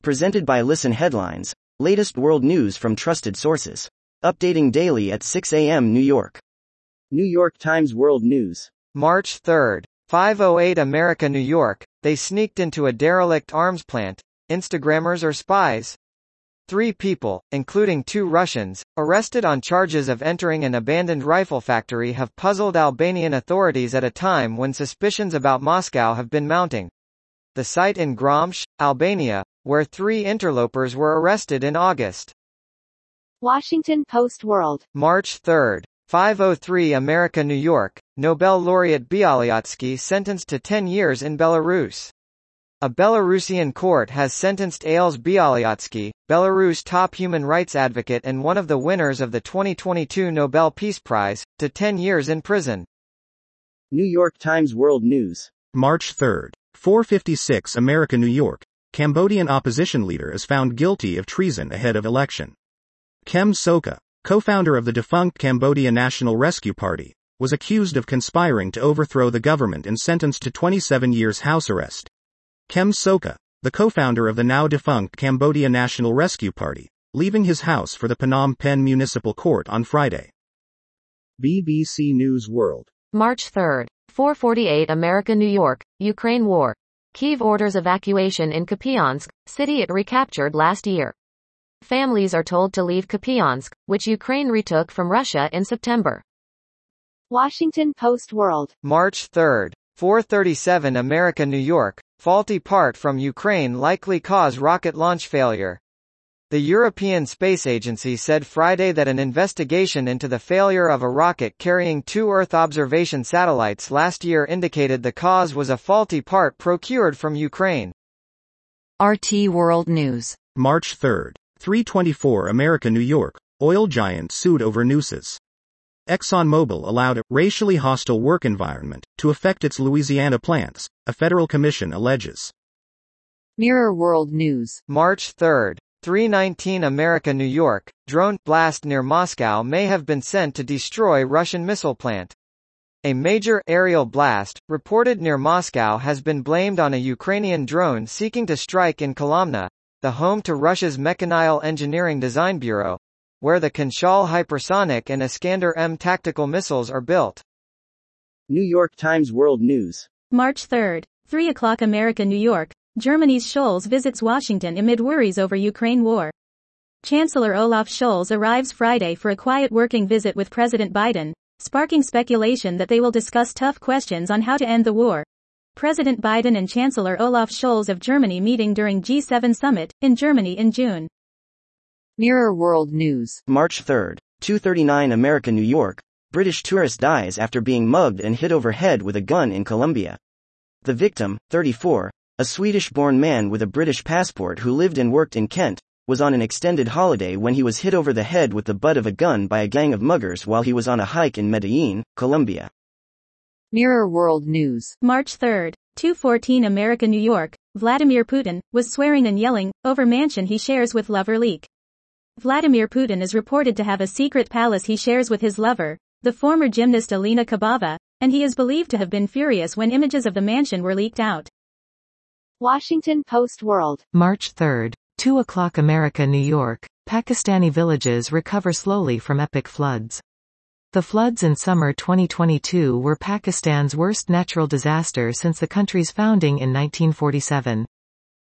Presented by Listen Headlines, latest world news from trusted sources. Updating daily at 6 a.m. New York. New York Times World News. March 3, 5:08 America, New York. They sneaked into a derelict arms plant. Instagrammers or spies? 3 people, including 2 Russians, arrested on charges of entering an abandoned rifle factory have puzzled Albanian authorities at a time when suspicions about Moscow have been mounting. The site in Gromsh, Albania, where 3 interlopers were arrested in August. Washington Post World. March 3, 5:03 America, New York. Nobel laureate Bialyatsky sentenced to 10 years in Belarus. A Belarusian court has sentenced Ales Bialyatsky, Belarus' top human rights advocate and one of the winners of the 2022 Nobel Peace Prize, to 10 years in prison. New York Times World News. March 3, 4:56 America, New York. Cambodian opposition leader is found guilty of treason ahead of election. Kem Sokha, co-founder of the defunct Cambodia National Rescue Party, was accused of conspiring to overthrow the government and sentenced to 27 years house arrest. Kem Sokha, the co-founder of the now-defunct Cambodia National Rescue Party, leaving his house for the Phnom Penh Municipal Court on Friday. BBC News World. March 3, 4:48 America, New York. Ukraine war. Kyiv orders evacuation in Kupiansk, city it recaptured last year. Families are told to leave Kupiansk, which Ukraine retook from Russia in September. Washington Post World. March 3, 4:37 America, New York. Faulty part from Ukraine likely cause rocket launch failure. The European Space Agency said Friday that an investigation into the failure of a rocket carrying 2 Earth observation satellites last year indicated the cause was a faulty part procured from Ukraine. RT World News. March 3, 3:24 America, New York. Oil giant sued over nooses. ExxonMobil allowed a racially hostile work environment to affect its Louisiana plants, a federal commission alleges. Mirror World News. March 3, 3:19 America, New York. Drone blast near Moscow may have been sent to destroy Russian missile plant. A major aerial blast, reported near Moscow, has been blamed on a Ukrainian drone seeking to strike in Kolomna, the home to Russia's Mechanized Engineering Design Bureau, where the Kunshal hypersonic and Iskander-M tactical missiles are built. New York Times World News. March 3, 3 o'clock America, New York. Germany's Scholz visits Washington amid worries over Ukraine war. Chancellor Olaf Scholz arrives Friday for a quiet working visit with President Biden, sparking speculation that they will discuss tough questions on how to end the war. President Biden and Chancellor Olaf Scholz of Germany meeting during G7 summit in Germany in June. Mirror World News. March 3, 2:39 America, New York. British tourist dies after being mugged and hit over head with a gun in Colombia. The victim, 34, a Swedish-born man with a British passport who lived and worked in Kent, was on an extended holiday when he was hit over the head with the butt of a gun by a gang of muggers while he was on a hike in Medellin, Colombia. Mirror World News. March 3, 2:14 America, New York. Vladimir Putin was swearing and yelling over mansion he shares with lover leak. Vladimir Putin is reported to have a secret palace he shares with his lover, the former gymnast Alina Kabava, and he is believed to have been furious when images of the mansion were leaked out. Washington Post World. March 3, 2 o'clock America, New York. Pakistani villages recover slowly from epic floods. The floods in summer 2022 were Pakistan's worst natural disaster since the country's founding in 1947.